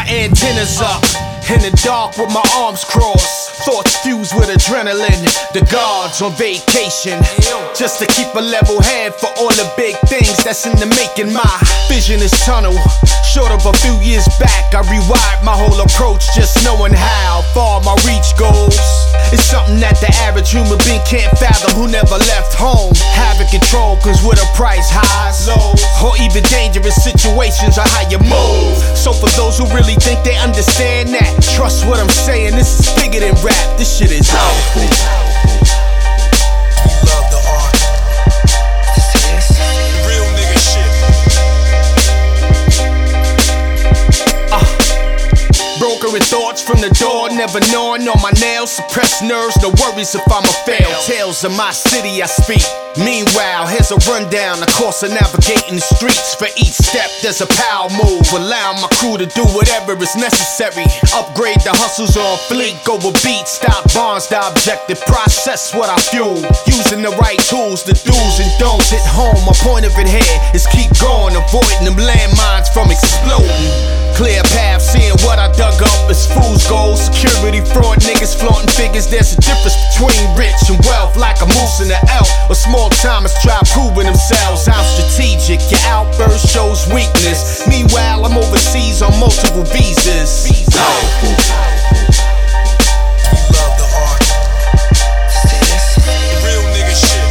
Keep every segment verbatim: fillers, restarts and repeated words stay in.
antennas up, in the dark with my arms crossed, thoughts fused with adrenaline. The guards on vacation, just to keep a level head for all the big things that's in the making. My vision is tunnel, short of a few years back. I rewired my whole approach, just knowing how far my reach goes. It's something that the average human being can't fathom, who never left home. Having control comes with a price, highs, lows, or even dangerous situations are how you move. So for those who really think they understand that, trust what I'm saying, this is bigger than rap, this shit is powerful. We love the art. Real nigga shit. Uh, brokering thoughts from the door, never gnawing on my nails, suppressed nerves, no worries if I'ma fail. Tales of my city I speak. Meanwhile, here's a rundown, the course of navigating the streets. For each step, there's a power move, allow my crew to do whatever is necessary. Upgrade the hustles on fleek, go a beat, stop bonds, the objective, process what I fuel. Using the right tools, the do's and don'ts hit home. My point of it here is keep going, avoiding them landmines from exploding. Clear path, seeing what I dug up is fool's gold. Security, fraud, niggas flaunting figures. There's a difference between rich and wealth, like a moose and an elf, or small timers try proving themselves. I'm strategic, your outburst shows weakness. Meanwhile, I'm overseas on multiple visas. Powerful. We love the art. Real nigga shit.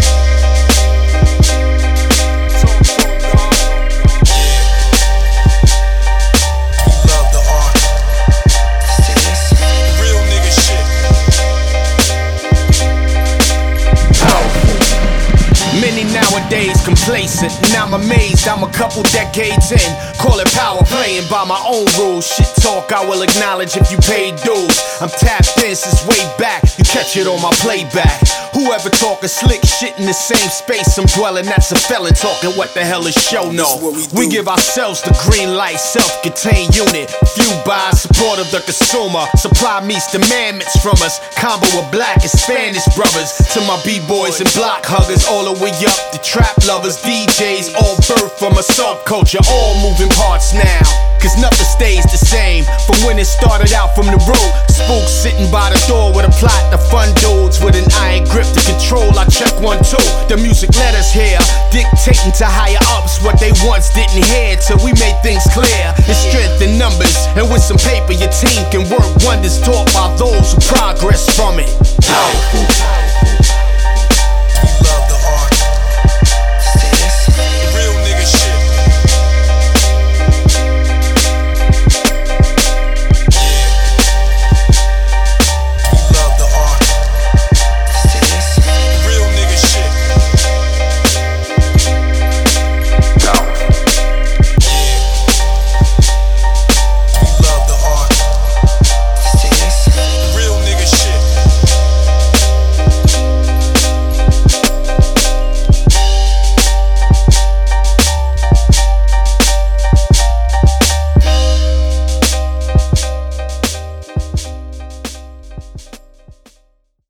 Many nowadays complacent, and I'm amazed I'm a couple decades in. Call it power playing by my own rules. Shit talk I will acknowledge if you paid dues. I'm tapped in since way back, you catch it on my playback. Whoever talking slick shit in the same space I'm dwelling, that's a felon talking what the hell is show no. We, we give ourselves the green light, self-contained unit, fueled by support of the consumer. Supply meets demandments from us, combo of black and Spanish brothers. To my b-boys and block huggers, all the way up to trap lovers, D Js, all birth from a subculture, all moving parts now. Cause nothing stays the same from when it started out from the road. Spooks sitting by the door with a plot to fun dudes with an iron grip to control. I check one, two. The music let us hear, dictating to higher ups what they once didn't hear. Till we made things clear. It's strength in numbers, and with some paper your team can work wonders, taught by those who progress from it. Powerful. We love